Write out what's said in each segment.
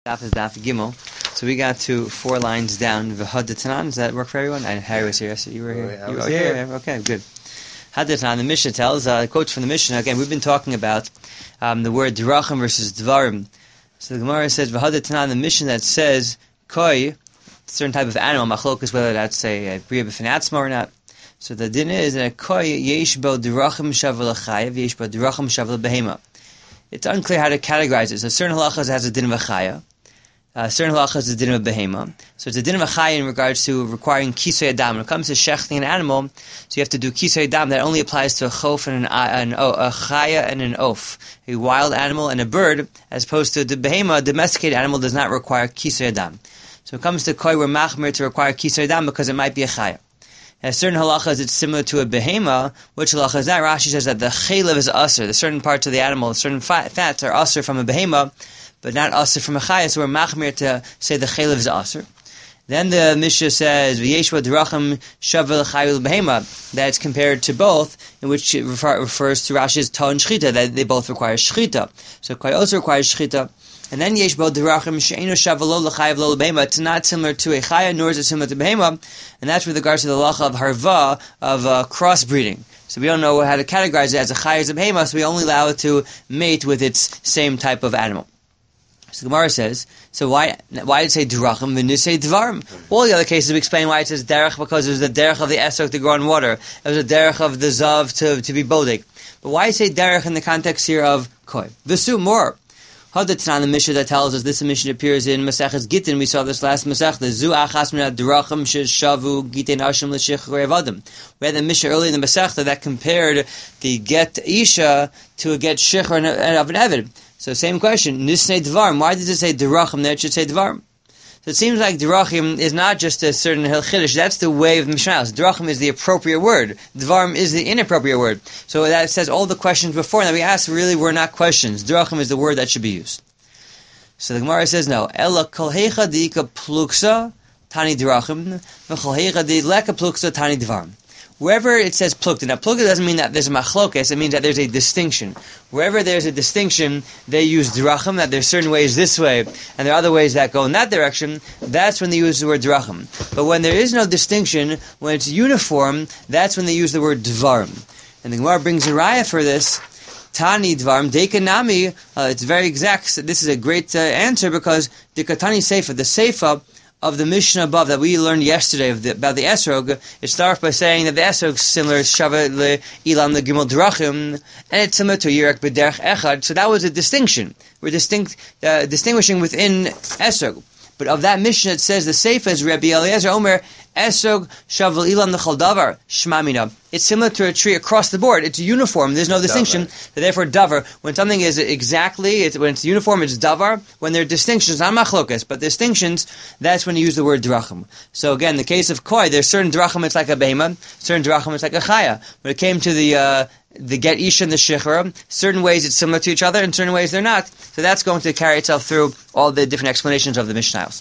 Daf is Daf Gimel. So we got to 4 lines down. V'hadatanan, does that work for everyone? And Harry was here. Yes, you were here. I was here. Okay, good. Hadatanan, the Mishnah tells, quotes from the Mishnah. Again, we've been talking about the word drachim versus dvarim. So the Gemara says, V'hadatanan, the Mishnah that says, koi, a certain type of animal, machlokas, whether that's a bria b'finatzma or not. So the din is that koi yesh bo drachim shavel achayev, yesh bo drachim shavel behema. It's unclear how to categorize it. So certain halachas has a din of a chaya. Certain halachas is a din of a behema. So it's a din of a chaya in regards to requiring kisei adam. When it comes to shechting an animal, so you have to do kisei adam. That only applies to a chof and a chaya and an oaf, a wild animal and a bird, as opposed to the behema, a domesticated animal, does not require kisei adam. So when it comes to koi, we're machmir to require kisei adam because it might be a chaya. As certain halachas, it's similar to a behema. Which halacha is that? Rashi says that the chaylev is aser. The certain parts of the animal, certain fats are aser from a behema, but not aser from a chaya. So we're machmir to say the chaylev is aser. Then the Mishnah says v'yeshva drachim shavel chayul behema. That's compared to both, in which it refers to Rashi's ta and shchita, that they both require shchita. So koi also requires shchita. And then yesh bo derachim she'enu shavalo l'chayav lo l'behema. It's not similar to a chaya, nor is it similar to behema, and that's with regards to the halacha of harva, of crossbreeding. So we don't know how to categorize it as a chaya as a behema, so we only allow it to mate with its same type of animal. So the Gemara says, so why did it say derachim and say dvarim? All the other cases we explain why it says derech, because it was the derech of the esrog to grow in water. It was the derech of the zav to be bodek. But why say derech in the context here of koi? V'su more. Hadatan, the Mishnah that tells us this Mishnah appears in Maseches Gittin. We saw this last Masech. The Zu Achas Min Drachim Shavu Gittin Ashim L'Shichrei Avadim. We had the Mishnah earlier in the Masechta that compared the get Isha to a get Shichr of an Eved. So same question. Nisnei Dvarim. Why does it say Drachim there? It should say Dvarim. So it seems like Drachim is not just a certain Chiddush. That's the way of the Mishnah. Drachim is the appropriate word. Dvarim is the inappropriate word. So that says all the questions before that we asked really were not questions. Drachim is the word that should be used. So the Gemara says no. Ela kol heicha diika pluksa tani drachim, v'kol heicha di leka pluksa tani dvarim. Wherever it says plukta, now plukta doesn't mean that there's a machlokes, it means that there's a distinction. Wherever there's a distinction, they use drachim, that there's certain ways this way, and there are other ways that go in that direction, that's when they use the word drachim. But when there is no distinction, when it's uniform, that's when they use the word dvarim. And the Gemara brings a raya for this, Tani dvarim, dekanami, it's very exact. This is a great answer because the katani seifa, the seifa of the Mishnah above that we learned yesterday about the esrog, it starts by saying that the esrog is similar to Shava Ilam the Gimel Drachim, and it's similar to Yirek B'derech Echad. So that was a distinction. We're distinguishing within esrog. But of that Mishnah, it says the Seifa is Rabbi Eliezer Omer Esrog Shavel Ilam Nechal Davar Shmamina. It's similar to a tree across the board. It's uniform. There's no distinction. So therefore, davar. When something is exactly, when it's uniform, it's davar. When there are distinctions, not machlokas, but distinctions, that's when you use the word drachim. So again, the case of koi, there's certain drachim it's like a behema, certain drachim it's like a chaya. When it came to the get isha and the shichra, certain ways it's similar to each other, and certain ways they're not. So that's going to carry itself through all the different explanations of the Mishnayos.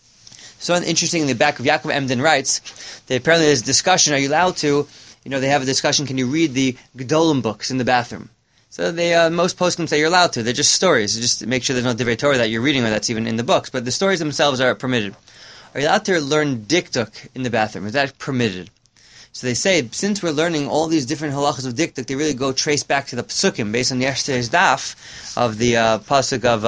So interesting, in the back of Yaakov Emden writes that apparently there's discussion, are you allowed to, they have a discussion, can you read the Gedolim books in the bathroom? So they, most poskim say you're allowed to. They're just stories. Just to make sure there's no divrei Torah that you're reading or that's even in the books. But the stories themselves are permitted. Are you allowed to learn diktuk in the bathroom? Is that permitted? So they say, since we're learning all these different halachas of diktuk, they really go trace back to the psukim, based on yesterday's daf of the pasuk of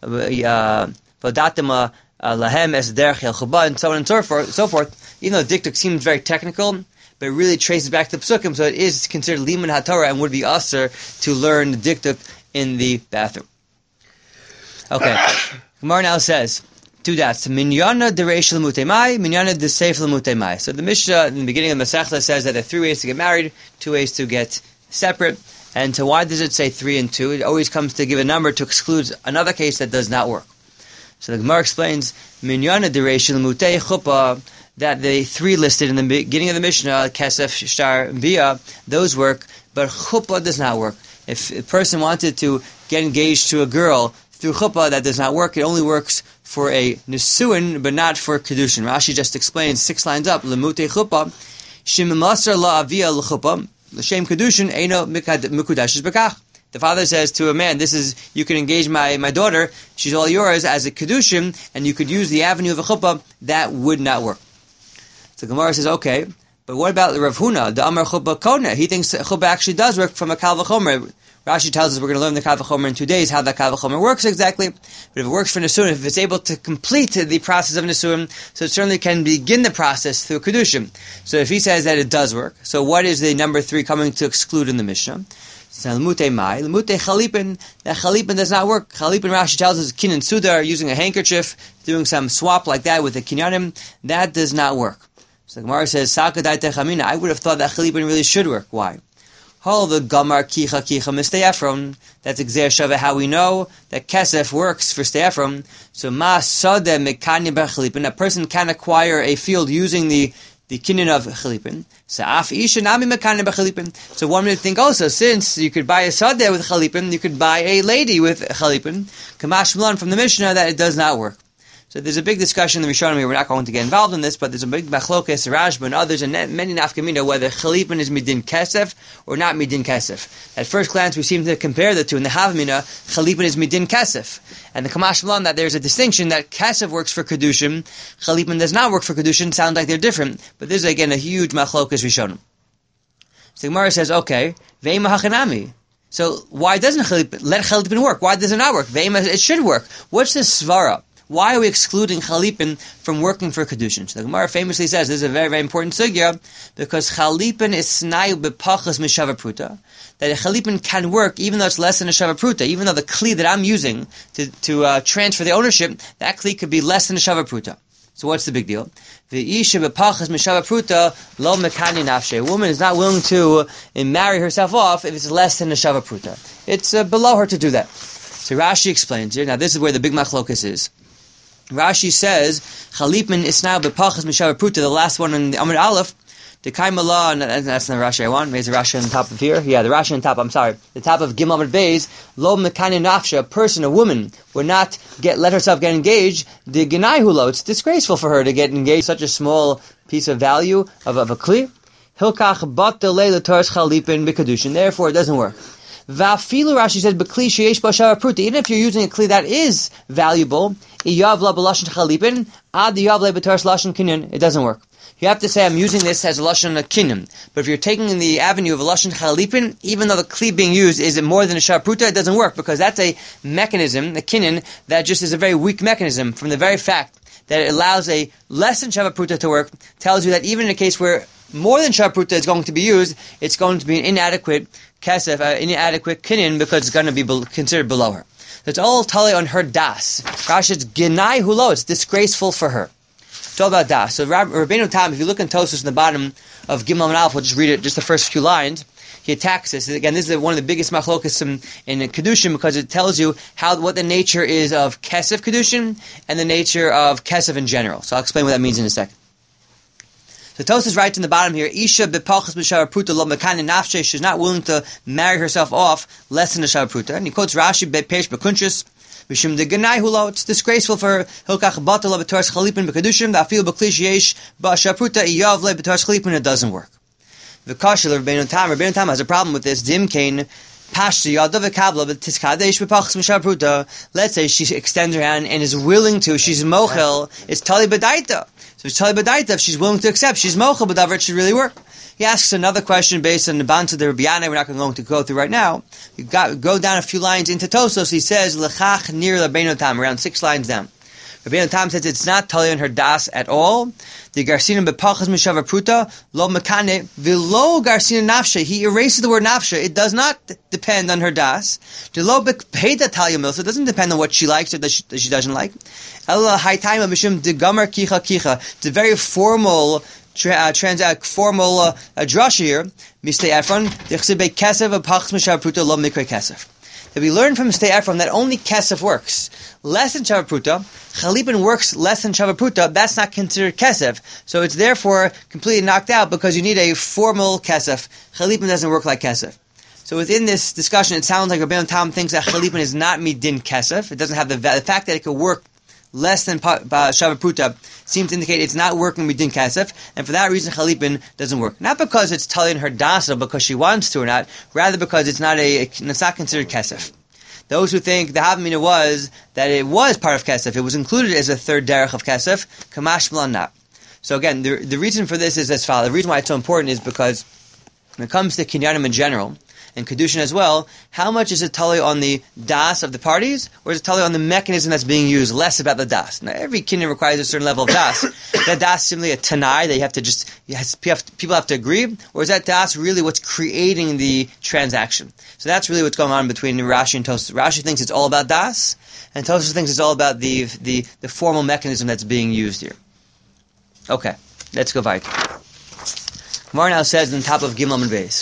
Vadatima lahem es derech el chuba, and so on and so forth. Even though diktuk seems very technical, but it really traces back to the psukim, so it is considered liman haTorah and would be aser to learn the diktuk in the bathroom. Okay, Gemara now says, two dots. Minyana dereish l'mutemai, minyana deseif l'mutemai. So the Mishnah in the beginning of the Masechta says that there are 3 ways to get married, 2 ways to get separate. And so why does it say 3 and 2? It always comes to give a number to exclude another case that does not work. So the Gemara explains, minyana dereish l'mutei chuppah, that the 3 listed in the beginning of the Mishnah, kesef, shtar, bia, those work, but chuppah does not work. If a person wanted to get engaged to a girl through chuppah, that does not work. It only works for a nisuin, but not for kedushin. Rashi just explains 6 lines up, lemutei chuppah, shim masar la avia l'chuppah, l'shem kedushin, eino mikudashes bekach. The father says to a man, you can engage my daughter, she's all yours as a kedushin, and you could use the avenue of a chuppah. That would not work. So the Gemara says, okay, but what about Rav Huna, the Amar chuppah kona? He thinks chuppah actually does work from a kal v'chomer. Rashi tells us we're going to learn the kal v'chomer in 2 days, how that kal v'chomer works exactly. But if it works for Nisuim, if it's able to complete the process of Nisuim, so it certainly can begin the process through Kedushim. So if he says that it does work, so what is the number 3 coming to exclude in the Mishnah? So Lemute Mai, Lemute Chalipin, that Chalipin does not work. Chalipin, Rashi tells us, Kin and Sudar, using a handkerchief, doing some swap like that with the Kinyanim, that does not work. So the Gemara says, Sakadai Techamina, I would have thought that Chalipin really should work. Why? Hol the Gamar Kicha Kicha Mistei Ephron. That's Gzer Shava, how we know that Kesef works for Stei Ephron. So Ma Sode Mekani B'Chalipin, a person can acquire a field using the kinyan of Chalipin. Sa'af Isha Nami Mekani B'Chalipin. So one would think also, since you could buy a Sadeh with Chalipin, you could buy a lady with Chalipin. Kamash Milan from the Mishnah that it does not work. So there's a big discussion in the Rishonim here. We're not going to get involved in this, but there's a big machlokes, Rashba and others, and many nafkamina, whether Chalipin is midin kesef or not midin kesef. At first glance, we seem to compare the two. In the Havamina, Chalipin is midin kesef. And the Kamash Malan, that there's a distinction that kesef works for Kedushim, Chalipin does not work for Kedushim. Sounds like they're different. But this is, again, a huge machlokes Rishonim. So the Gemara says, okay, ve'ima hachanami. So why doesn't Chalipin, let Chalipin work? Why does it not work? Ve'ima, it should work. What's the svara? Why are we excluding Chalipin from working for Kedushin? So the Gemara famously says, this is a very, very important sugya, because Chalipin is snayu b'pachas mishava pruta, that a Chalipin can work even though it's less than a shava pruta, even though the kli that I'm using to transfer the ownership, that kli could be less than a shava pruta. So what's the big deal? V'isha b'pachas mishava pruta lo mekani nafshe. A woman is not willing to marry herself off if it's less than a shava pruta. It's below her to do that. So Rashi explains here. Now this is where the big machlokas is. Rashi says, Chalipin is now b'pachas mishava pruta, the last one in the Amud Aleph, the Kaimala, and that's not the Rashi I want, maybe the Rashi on the top of here, yeah, the Rashi on top, I'm sorry, the top of Gimel Amud Beis, lo mekani nafsha, a person, a woman, would not let herself get engaged, the Genai Hulo, it's disgraceful for her to get engaged, such a small piece of value of a kli, Hilkach bat delay l'toras Chalipin b'kedushin, therefore it doesn't work. Vafilu, Rashi says, b'kli sheyesh b'shava pruta. Even if you're using a kli that is valuable, iyav la b'lashon chalipin, ad iyav la b'taras lashon kinyan, it doesn't work. You have to say, I'm using this as a lashon kinyan. But if you're taking the avenue of a lashon chalipin, even though the kli being used is more than a shava pruta, it doesn't work, because that's a mechanism, a kinyan, that just is a very weak mechanism from the very fact that it allows a less than shava pruta to work, tells you that even in a case where more than shava pruta is going to be used, it's going to be an inadequate kesef, inadequate kinyan, because it's going to be considered below her. So it's all tali on her das. Rashi, it's genai hulo, it's disgraceful for her. It's all about das. So Rabbeinu Tam, if you look in Tosfos in the bottom of Gimel and Aleph, we'll just read it, just the first few lines, he attacks this. Again, this is one of the biggest machlokas in Kedushin, because it tells you what the nature is of kesef Kedushin and the nature of kesef in general. So I'll explain what that means in a second. So Tosfos writes in the bottom here, Isha b'pachas b'shava pruta lo mekani nafshe, she's not willing to marry herself off less than a shava pruta. And he quotes Rashi, Peish b'kunshus, Mishum de Genai Hulo, it's disgraceful for Hilkach Batala b'toras Chalipin b'kedushim, Afil b'klish yesh b'shava pruta, Iyav le b'toras Chalipin, it doesn't work. V'kashel Rabbeinu Tam has a problem with this. Dimkein Pashti Yadav Kabla b'tiskadesh b'pachas b'shava pruta. Let's say she extends her hand and is willing to, she's mochel, it's tali b'daita. So it's tali b'daita, if she's willing to accept, she's mochel b'davar, it should really work. He asks another question based on the Banta de Rabbi Yana, we're not going to go through right now. You go down a few lines into Tosfos, he says, L'chach nir Rabbeinu Tam, around 6 lines down. Rabbeinu Tam says it's not tali on her das at all. The garsinim bepachas mishava pruta lo mekane v'lo garsinim nafshe. He erases the word nafshe. It does not depend on her das. The lo bepeda talyamil, so it doesn't depend on what she likes or that she doesn't like. Ella haytayim mishum de gamar kicha kicha. It's a very formal drasha here. Mistei Ephron dichsebe kesef bepachas mishava pruta lo mikre kesef. That we learn from Mistei Ephron that only kesef works. Less than shava pruta, Chalipin works less than shava pruta, that's not considered kesef. So it's therefore completely knocked out because you need a formal kesef. Chalipin doesn't work like kesef. So within this discussion, it sounds like Rabbeinu Tam thinks that Chalipin is not midin kesef. It doesn't have the fact that it could work less than Shava Pruta seems to indicate it's not working within Kesef, and for that reason Chalipin doesn't work. Not because it's telling her dasa because she wants to or not, rather because it's not considered Kesef. Those who think the Havamina was that it was part of Kesef, it was included as a third derech of Kesef, Kamash Blan not. So again, the reason for this is as follows. The reason why it's so important is because when it comes to Kinyanim in general, and Kedushin as well, how much is it tali on the das of the parties, or is it tali on the mechanism that's being used, less about the das? Now, every kinyan requires a certain level of das. Is that das simply a tanai that you have to just, people have to agree, or is that das really what's creating the transaction? So that's really what's going on between Rashi and Tosfos. Rashi thinks it's all about das, and Tosfos thinks it's all about the formal mechanism that's being used here. Okay, let's go weiter. Gemara now says in the top of Gimel and Beis.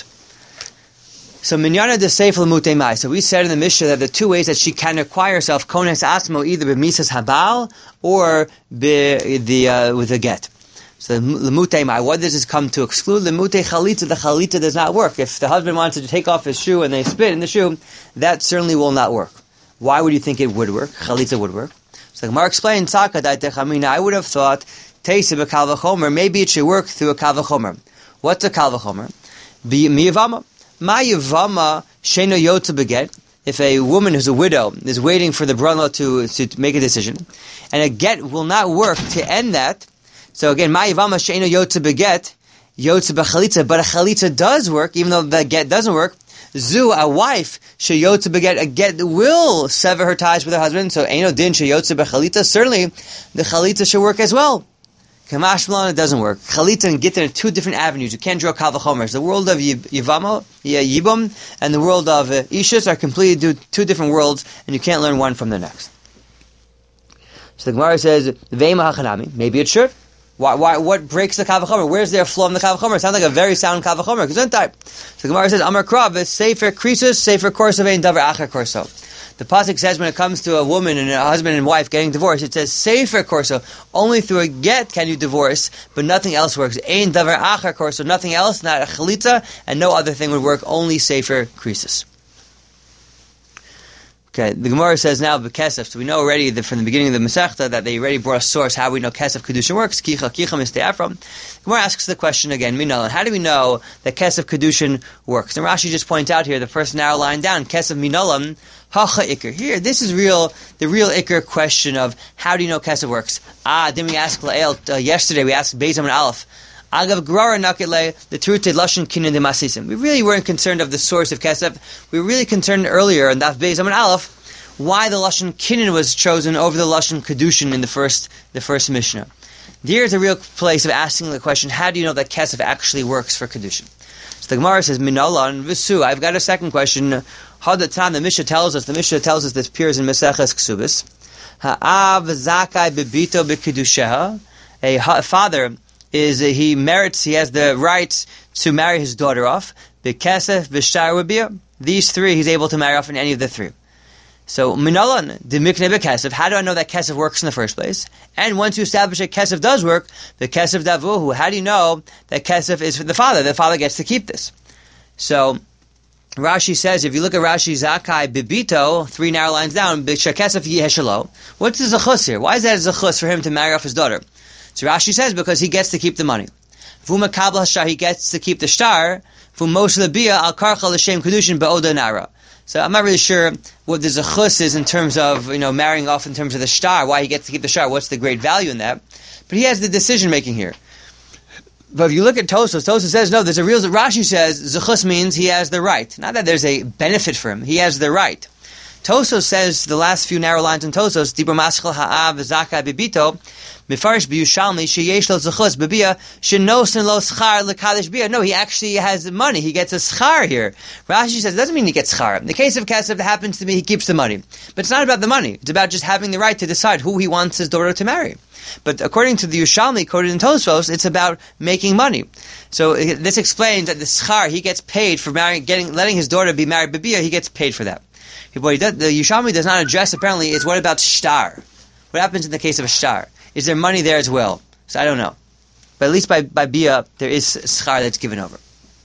So minyana de seif l'mutei mai. So we said in the Mishnah that the two ways that she can acquire herself kones asmo, either b'misas habal or with a get. So l'mutei mai. What does this come to exclude? L'mutei chalitza. The chalitza does not work. If the husband wants to take off his shoe and they spit in the shoe, that certainly will not work. Why would you think it would work? Chalitza would work. So the Gemara explains, I would have thought teisa b'kal v'chomer. Maybe it should work through a kal v'chomer. What's a kal v'chomer? Miyavama. Ma yavama sheno yotza beget. If a woman who's a widow is waiting for the brother to make a decision, and a get will not work to end that. So again, ma yavama sheno yotza beget, yotza b'chalitza, but a chalitza does work, even though the get doesn't work. Zu, a wife, sheyotza beget, a get will sever her ties with her husband. So eino din sheyotza b'chalitza. Certainly, the chalitza should work as well. Kamash Malan, it doesn't work. Chalitza and Gittin are two different avenues. You can't draw Kal V'chomer. The world of Yibum and the world of Ishus are completely two different worlds, and you can't learn one from the next. So the Gemara says, Ve'ema hachanami. Maybe it should. Why? What breaks the Kal V'chomer? Where's there a flaw in the Kal V'chomer? It sounds like a very sound Kal V'chomer. Gesundheit. So the Gemara says, Amar Krav, Sefer Krisus, Sefer Korso Ve'in Davar Acher Korso. The pasuk says when it comes to a woman and a husband and wife getting divorced, it says sefer korso. Only through a get can you divorce, but nothing else works. Ein davar achar korso. Nothing else, not a chalitza, and no other thing would work. Only sefer krisis. Okay, the Gemara says now b'kesef. So we know already that from the beginning of the Masechta that they already brought a source how we know kesef kedusha works. Kicha mistei from. The Gemara asks the question again. Minalan. How do we know that kesef kedushin works? And Rashi just points out here the first narrow line down. Kesef minalam. Hacha ikr. Here, this is the real ikr question of how do you know kesef works? Didn't we ask La'el yesterday? We asked Beis Amud Aleph. Agav grara nakile the truth lashon kinin de masisim. We really weren't concerned of the source of kesef. We were really concerned earlier in that Beis Amud Aleph why the lashon kinin was chosen over the lashon kedushin in the first Mishnah. There is a real place of asking the question: how do you know that kesef actually works for kedushin? So the Gemara says, Minalan v'su. I've got a second question. Hadatan, the Mishnah tells us this appears in Maseches Ksubis. Ha'av zakai bebito b'kedusheha. A father he has the right to marry his daughter off. B'kesef, b'shtar, b'biyah. These three, he's able to marry off in any of the three. So, Minalan, the mikne b'kesef. How do I know that kesef works in the first place? And once you establish that kesef does work, the kesef davuhu. How do you know that kesef is for the father? The father gets to keep this. So, Rashi says, if you look at Rashi Zakai Bibito, 3 narrow lines down, B'shakesef yeheshalo. What's the zechus here? Why is that a zechus for him to marry off his daughter? So Rashi says, because he gets to keep the money. V'uma kabla hashtar, he gets to keep the shtar. V'moshe lebiyah al karcha l'shem kedushin be'oda nara. So I'm not really sure what the zechus is in terms of, marrying off in terms of the shtar, why he gets to keep the shtar, what's the great value in that. But he has the decision making here. But if you look at Tosfos says, no, there's a real... Rashi says, Zechus means he has the right. Not that there's a benefit for him. He has the right. Tosfos says, the last few narrow lines in Tosfos, Dibur Maschel Ha'av Zakai Bibito, Mefarish B'Yushalmi, Sheyesh Lo Zechus B'Biyah, Shenosin Lo Schar L'Kadesh Biyah. No, he actually has money. He gets a schar here. Rashi says, it doesn't mean he gets schar. In the case of Kesef, it happens to be he keeps the money. But it's not about the money. It's about just having the right to decide who he wants his daughter to marry. But according to the Yushalmi quoted in Tosfos, it's about making money. So this explains that the schar, he gets paid for letting his daughter be married B'Biyah, he gets paid for that. What the Yushalmi does not address, apparently, is what about shtar? What happens in the case of a shtar? Is there money there as well? So I don't know. But at least by Biyah, there is schar that's given over.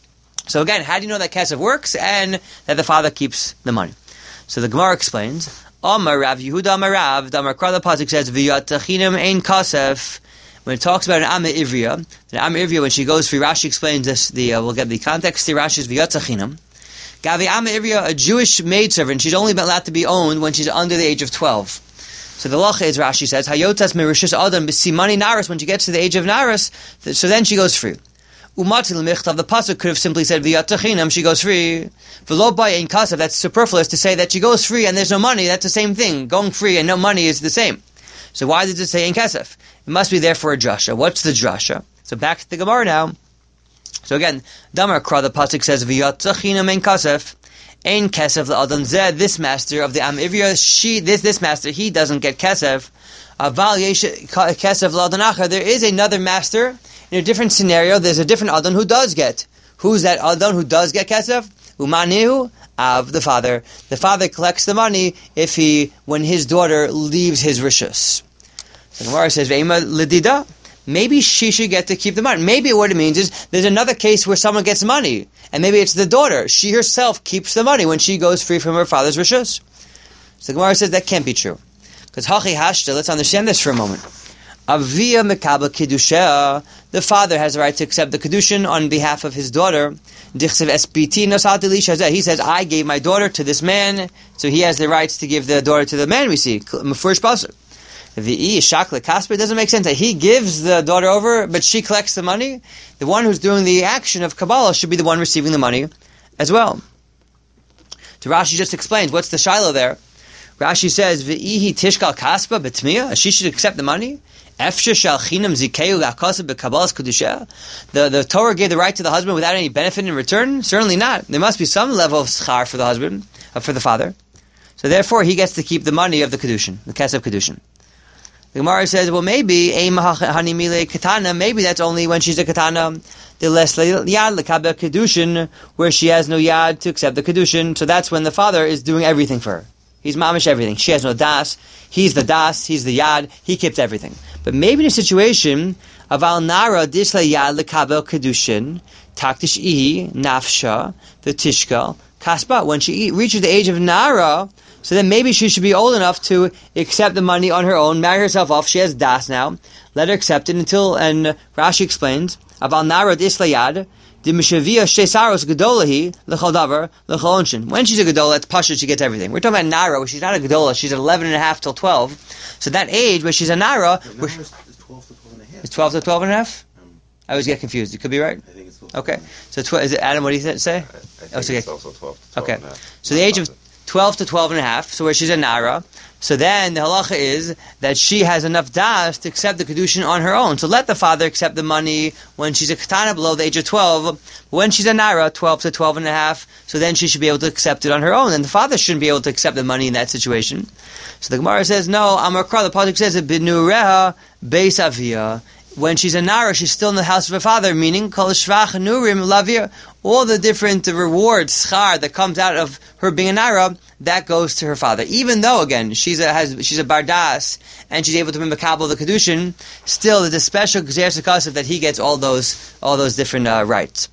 So again, how do you know that kesef works and that the father keeps the money? So the Gemara explains, Amar Rav Yehuda Amar Rav, the Amar Kra, the pasuk says, V'yatachinam ein kasef. When it talks about an Amma Ivriya, when she goes free, Rashi explains this, we'll get the context to Rashi's V'yatachinam. Gavi Amma Ivriya, a Jewish maidservant, she's only allowed to be owned when she's under the age of 12. So the lacha is, Rashi says, Hayotas merishus adam b'simani naras, when she gets to the age of naras, so then she goes free. Umatil michtav, the pasuk could have simply said v'yatachinam, she goes free. V'lo bay ein kasav, that's superfluous to say that she goes free and there's no money. That's the same thing. Going free and no money is the same. So why did it say ein kasef? It must be there for a drasha. What's the drasha? So back to the Gemara now. So again, Damar Kra, the pasuk says v'yatachinam ein kasef. Ein kesef la'adam zeh, this master of the Am Ivriya, this master, he doesn't get kesef. Aval yesh kesef la'adam acher, there is another master, in a different scenario, there's a different Adon who does get. Who's that Adon who does get kesef? Umanihu, of the father. The father collects the money when his daughter leaves his rishus. So the Gemara says, Ve'ima ledida, maybe she should get to keep the money. Maybe what it means is there's another case where someone gets money, and maybe it's the daughter. She herself keeps the money when she goes free from her father's rishus. So the Gemara says that can't be true. Because hachi hashta, let's understand this for a moment. Avia mekabel kiddusha, the father has the right to accept the kiddushin on behalf of his daughter. Dichsev espiti nosat elisha, he says, I gave my daughter to this man, so he has the rights to give the daughter to the man, we see. Mefurish pasuk. The shakle kasper, doesn't make sense that he gives the daughter over, but she collects the money. The one who's doing the action of Kabbalah should be the one receiving the money as well. So Rashi just explains, what's the shiloh there? Rashi says, V'ihi tishkal kaspa b'tmiya, she should accept the money. The Torah gave the right to the husband without any benefit in return? Certainly not. There must be some level of schar for the husband, for the father. So therefore, he gets to keep the money of the kedushin, the kesef kedushin. The Gemara says, well, maybe that's only when she's a katana. The less yad lekabel kedushin, where she has no yad to accept the kedushin. So that's when the father is doing everything for her. He's mamish everything. She has no das. He's the das. He's the yad. He keeps everything. But maybe in a situation of al nara disla yad lekabel kedushin taktish ihi nafsha the tishkal kaspa, when she reaches the age of nara, so then maybe she should be old enough to accept the money on her own, marry herself off. She has das now. Let her accept it until, and Rashi explains, of al nara disla yad. When she's a gedola, it's pasha, she gets everything. We're talking about nara, where she's not a gedola, she's 11 and a half till 12. So that age where she's a nara, it's 12 to 12 and a half. It's 12 to 12 and a half? I always get confused. You could be right. I think it's 12. Okay. So is it Adam? What do you say? I think it's also 12 to 12 and a half. So the age of 12 to 12 and a half, so where she's a nara. So then the halacha is that she has enough das to accept the kedushin on her own. So let the father accept the money when she's a katana below the age of 12. But when she's a nara, 12 to 12 and a half, so then she should be able to accept it on her own. And the father shouldn't be able to accept the money in that situation. So the Gemara says, no, Amar Kra, the pasuk says, B'nureha beis avia. When she's a nara, she's still in the house of her father, meaning kol shvach nurim lavir, all the different rewards, schar, that comes out of her being a nara, that goes to her father. Even though, again, she's a bardas, and she's able to be makabel the kedushin, still there's a special gzer sekasef that he gets all those different rights.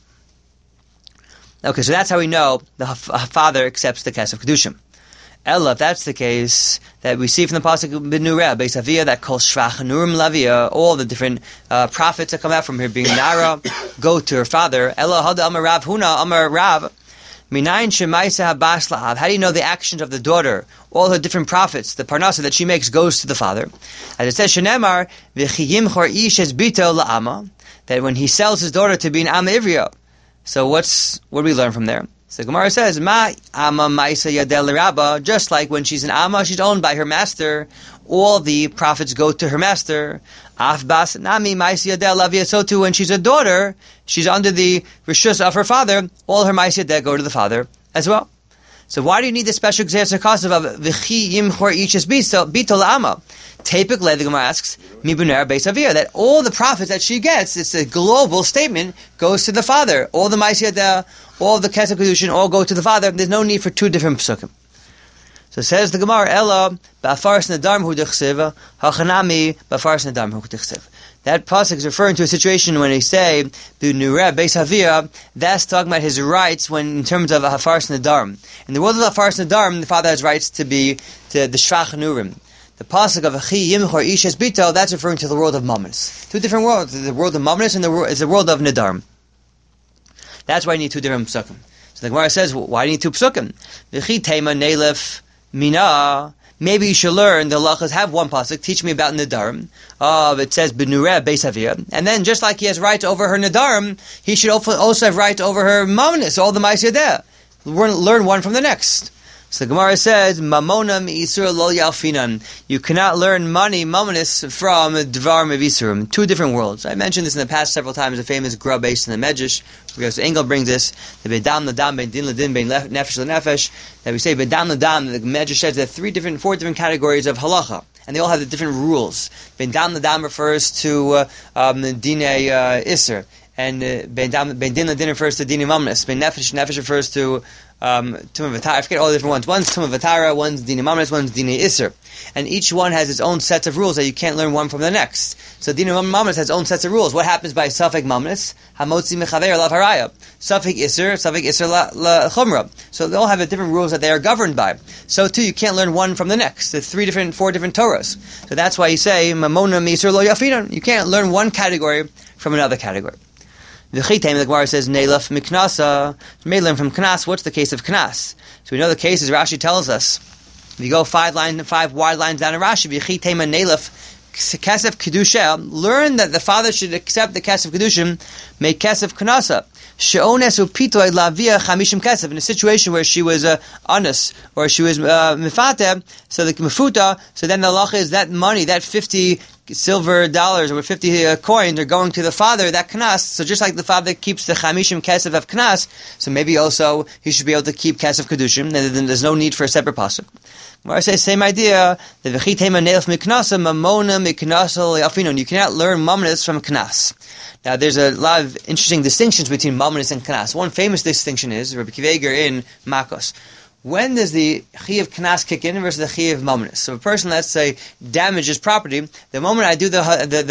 Okay, so that's how we know the father accepts the kesef kedushin. Ella, if that's the case, that we see from the pasuk b'nureh beis avia, that kol shvach nurim lavia, all the different profits that come out from her being nara go to her father. Ella hada amar Rav Huna amar Rav minayin shemaisa habas la'av. How do you know the actions of the daughter, all her different profits, the parnasa that she makes, goes to the father? As it says, shenemar v'chiyim chor ish es bito la'ama, that when he sells his daughter to be an am ivriya. So what do we learn from there? So Gemara says, Ma ama ma'isa yadel rabba, just like when she's an ama, she's owned by her master, all the profits go to her master. Af bas nami ma'isa yadel lavia, so too when she's a daughter, she's under the rishus of her father, all her ma'isa yadel go to the father as well. So why do you need the special gzer sekasef of v'chi yim chor iches bito la'ama? Typically, the Gemara asks, Mibuner beis avia, that all the profits that she gets, it's a global statement, goes to the father. All the ma'aseh, all the kesef kedushin, all go to the father. There's no need for two different psukim. So says the Gemara, Ella ba'afaris nedarim hu dechsev, hachanami ba'afaris nedarim hu dechsev. That pasuk is referring to a situation when they say b'nureh beis havia. That's talking about his rights when in terms of a hafaris nedarim. In the world of hafaris nedarim, the father has rights to the shvach nurim. The pasuk of Achi Yimchor Ishes Bito, that's referring to the world of Mamnis. Two different worlds. The world of Mamnis and the world of Nedarim. That's why you need two different psukim. So the Gemara says, why do you need two psukim? V'chi Tema Nelef Mina. Maybe you should learn, the halachas have one pasuk, teach me about Nedarim. It says B'nureh Beis Havia. And then just like he has rights over her Nedarim, he should also have rights over her Mamnis, all the Ma'aseh there. Learn one from the next. So the Gemara says, Mamona Isur Lo Yalfinan. You cannot learn money, Mamonis, from Dvarim of Isurim. Two different worlds. I mentioned this in the past several times, the famous Gra based in the Medrash. Because Engel brings this, the Bedam Ladam, Ben Din Ladin, Ben Nefesh Lanefesh, that we say Bedam Ladam, the Medrash says there are four different categories of halacha. And they all have the different rules. Ben Dam Ladam refers to Dinei Isur. And Ben Din Ladin refers to Dinei Mamnis. Ben Nefesh refers to Tumah V'Tara. I forget all the different ones. One's Tumah V'Tara, one's Dinei Mamnis, one's Dinei Isser. And each one has its own sets of rules that you can't learn one from the next. So Dinei Mamnis has its own sets of rules. What happens by Safek Mamnis? Hamotzi Mechaver Lav Haraya. Safek Isser La Chumra. So they all have different rules that they are governed by. So too, you can't learn one from the next. There's four different Torahs. So that's why you say, Mamona Misur Lo Yafinan. You can't learn one category from another category. The Gemara says, Neilaf Miknasa. You may learn from Knas. What's the case of Knas? So we know the case, as Rashi tells us. If you go 5 wide lines down in Rashi, V'chitema Neilaf Kesef Kedusha, learn that the father should accept the Kesef Kedushim, make Kesef Knasa. She'ones upitoy lavia chamishim kesef, in a situation where she was honest, or she was mifate, so the mefuta, so then the halacha is that money, that 50 silver dollars or 50 coins are going to the father, that knas. So just like the father keeps the chamishim kesef of knas, so maybe also he should be able to keep kesef kedushim, then there's no need for a separate pasuk. Gemara says same idea. The v'chitema neilf miknasa mamona miknasa le'afinon. You cannot learn mamnas from knas. Now there's a lot of interesting distinctions between mamnas and knas. One famous distinction is Rabbi Kiveger in Makos. When does the chi of knas kick in versus the chi of mamnas? So a person, let's say, damages property. The moment I do the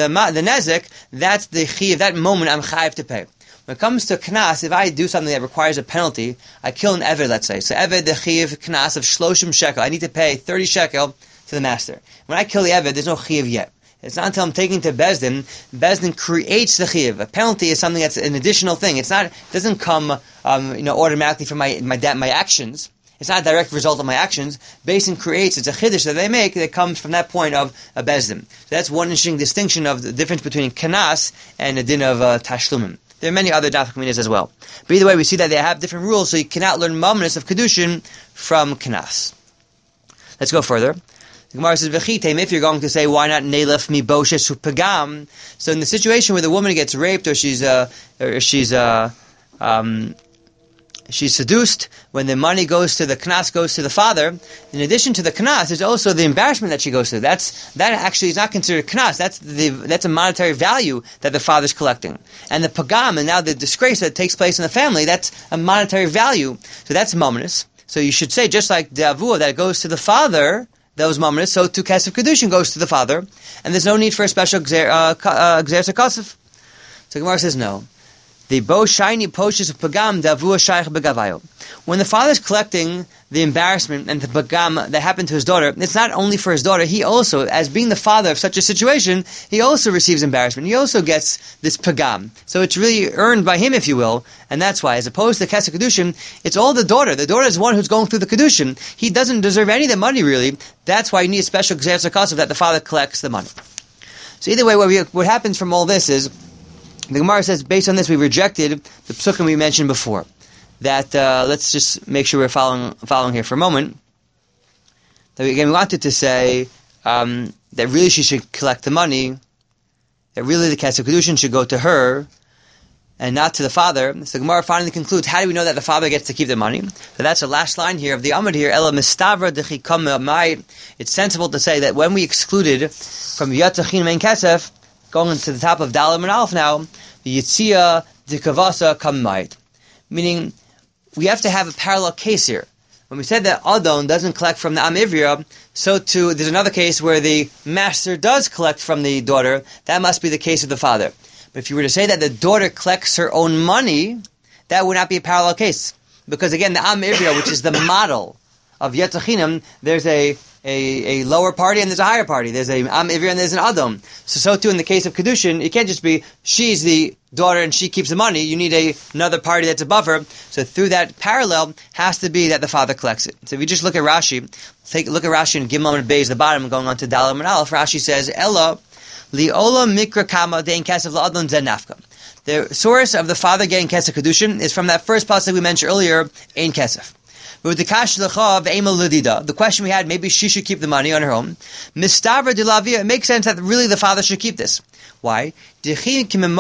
nezek, that's the chi of that moment I'm chayiv to pay. When it comes to knas, if I do something that requires a penalty, I kill an eved, let's say. So eved, the chiv knas of shloshim shekel. I need to pay 30 shekel to the master. When I kill the eved, there's no chiv yet. It's not until I'm taking to Bezdin. Bezdin creates the chiv. A penalty is something that's an additional thing. It doesn't come, automatically from my actions. It's not a direct result of my actions. Bezdin creates, it's a chiddush that they make that comes from that point of a Bezdin. So that's one interesting distinction of the difference between knas and the din of tashlumim. There are many other daf communities as well. But either way, we see that they have different rules, so you cannot learn mamnas of kedushin from knas. Let's go further. The Gemara says, "V'chitem." If you're going to say, why not neilef mi boshes pagam? So in the situation where the woman gets raped or she's seduced, when the money goes to the knas, goes to the father, in addition to the knas, there's also the embarrassment that she goes through. That actually is not considered knas. That's a monetary value that the father's collecting. And the pagam, and now the disgrace that takes place in the family, that's a monetary value. So that's momnus. So you should say, just like the avua that goes to the father, that was momnus, so to kesef kedushin goes to the father, and there's no need for a special gzer sakasif. So Gemara says no. The bo shiny poshes of pagam davua shaykh begavayo. When the father's collecting the embarrassment and the pagam that happened to his daughter, it's not only for his daughter. He also, as being the father of such a situation, he also receives embarrassment. He also gets this pagam. So it's really earned by him, if you will, and that's why, as opposed to the kesef kedushin, it's all the daughter. The daughter is the one who's going through the kedushin. He doesn't deserve any of the money, really. That's why you need a special gzer sakasif that the father collects the money. So either way, what happens from all this is, the Gemara says, based on this, we rejected the psukim we mentioned before. That, let's just make sure we're following here for a moment. That we wanted to say that really she should collect the money, that really the kesef kedushin should go to her, and not to the father. So the Gemara finally concludes, how do we know that the father gets to keep the money? So that's the last line here of the Amud here, Ela mistavra dechikam mai. It's sensible to say that when we excluded from Yatzachin Mein Kesef, going to the top of Dalam and Aleph now, the Yitzia Dikavasa Kamait. Meaning, we have to have a parallel case here. when we said that Adon doesn't collect from the Am Ivria, so too, there's another case where the master does collect from the daughter. That must be the case of the father. But if you were to say that the daughter collects her own money, that would not be a parallel case. Because again, the Am Ivria, which is the model of Yetzachinam, there's a lower party and there's a higher party. There's a Am Ivria and there's an Adon. So too in the case of Kedushin, it can't just be she's the daughter and she keeps the money. You need another party that's above her. So through that parallel has to be that the father collects it. So if you just look at Rashi, look at Rashi and Gimel and Beis, the bottom, going on to Dalam and Aleph, Rashi says, Ella li'ola mikra kama dein kesef la'adon zen nafka. The source of the father getting kesef Kedushin is from that first pasuk we mentioned earlier, ein kesef. But with the kash lecha v'eimel ledida, the question we had, maybe she should keep the money on her own. Mistavra de lavia, it makes sense that really the father should keep this. Why? When we learn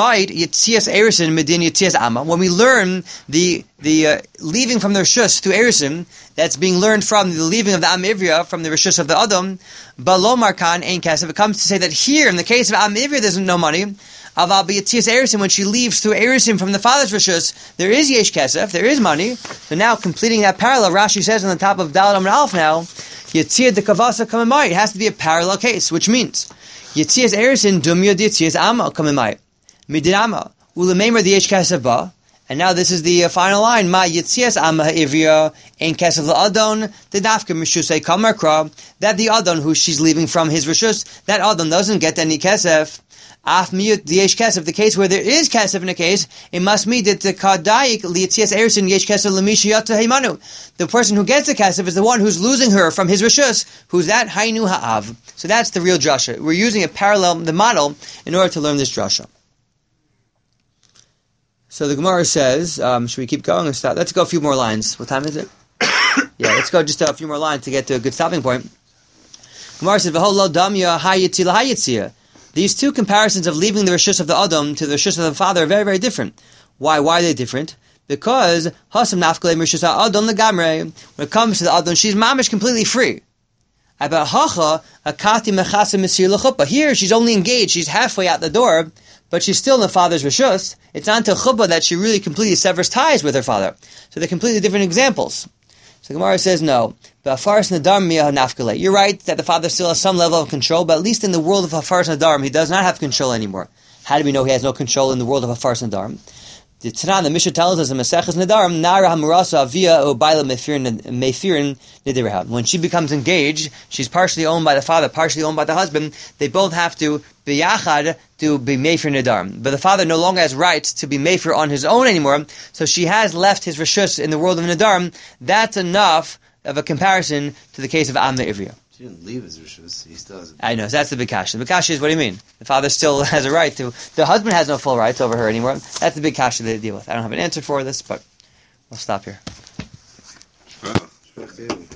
the leaving from the Rishus to Erisin, that's being learned from the leaving of the Am Ivria from the Rishus of the Adam, Balomar Khan Ein Kesef, it comes to say that here, in the case of Am Ivria, there's no money. Aval b'yatzias Erisin, when she leaves through Erisin from the father's Rishus, there is Yesh Kesef, there is money. So now, completing that parallel, Rashi says on the top of Dalet Amud Aleph now, Yatzia de Kavasa Kamemai, it has to be a parallel case, which means Yitzias Erisin dumya Yitzias Amma Kamemai Midinama Ulamemar the Yesh Kesef Ba. And now this is the final line. Ma Yitzias Amma Ivria Ein Kesef LaAdon the Dafka Mishusei Kamarkra, that the Adon who she's leaving from his Rishus, that Adon doesn't get any Kesef. Af miyut the yesh kesef, the case where there is kesef in a case, it must mean that the kadayik li'tzias erisin yesh kesef l'mishiyata heimanu. The person who gets the kesef is the one who's losing her from his rishus, who's that hainu ha'av. So that's the real drasha. We're using a parallel, the model, in order to learn this drasha. So the Gemara says, should we keep going or stop? Let's go a few more lines. What time is it? Yeah, let's go just a few more lines to get to a good stopping point. Gemara says, v'hol lo damya hayitzi l'hayitzia. These two comparisons of leaving the Rishus of the Adam to the Rishus of the father are very, very different. Why? Why are they different? Because Hasam Nafkalei Rishus Adam Legamre, when it comes to the Adam, she's mamish completely free. About Hacha, Akati Mechasa Mesir L'chuppah. Here, she's only engaged, she's halfway out the door, but she's still in the father's Rishus. It's not until Chuppah that she really completely severs ties with her father. So they're completely different examples. So Gemara says no. You're right that the father still has some level of control, but at least in the world of Hafaras Nadarim, he does not have control anymore. How do we know he has no control in the world of Hafaras Nadarim? The Tanakh, the Mishnah tells us in Maseches Nadarim, Nara Hamurasa Avia Ubayla Mefirin Nidiraha. When she becomes engaged, she's partially owned by the father, partially owned by the husband. They both have to be yachad to be Meifir Nadarim. But the father no longer has rights to be Meifir on his own anymore, so she has left his Rishus in the world of Nadarim. That's enough of a comparison to the case of Amna Ivria. She didn't leave his Rishus, he still has. I know, so that's the big kasha. The big kasha is, what do you mean? The father still has a right to, the husband has no full rights over her anymore. That's the big kasha they deal with. I don't have an answer for this, but we'll stop here.